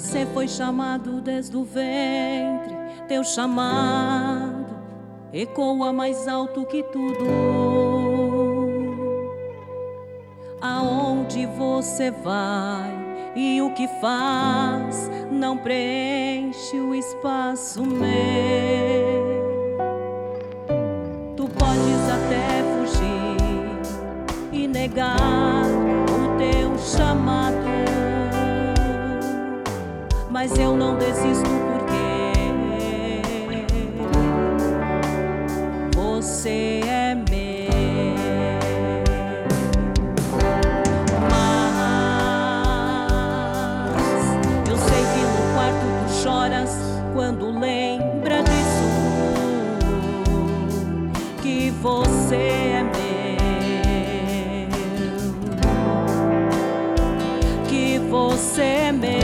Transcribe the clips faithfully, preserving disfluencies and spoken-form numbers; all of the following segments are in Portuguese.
Você foi chamado desde o ventre, teu chamado ecoa mais alto que tudo. Aonde você vai e o que faz não preenche o espaço meu. Tu podes até fugir e negar o teu chamado, mas eu não desisto porque você é meu. Mas eu sei que no quarto tu choras quando lembra disso, que você é meu, que você é meu.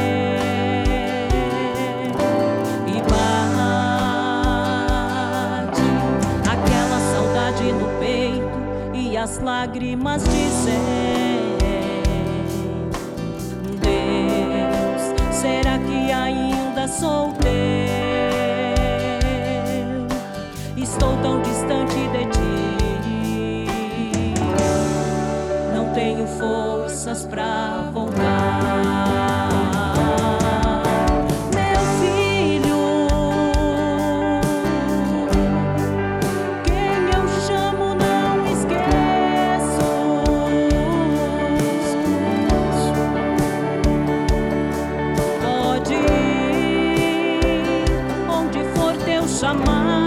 As lágrimas dizem: Deus, será que ainda sou teu? Estou tão distante de ti, não tenho forças pra voltar. Chamar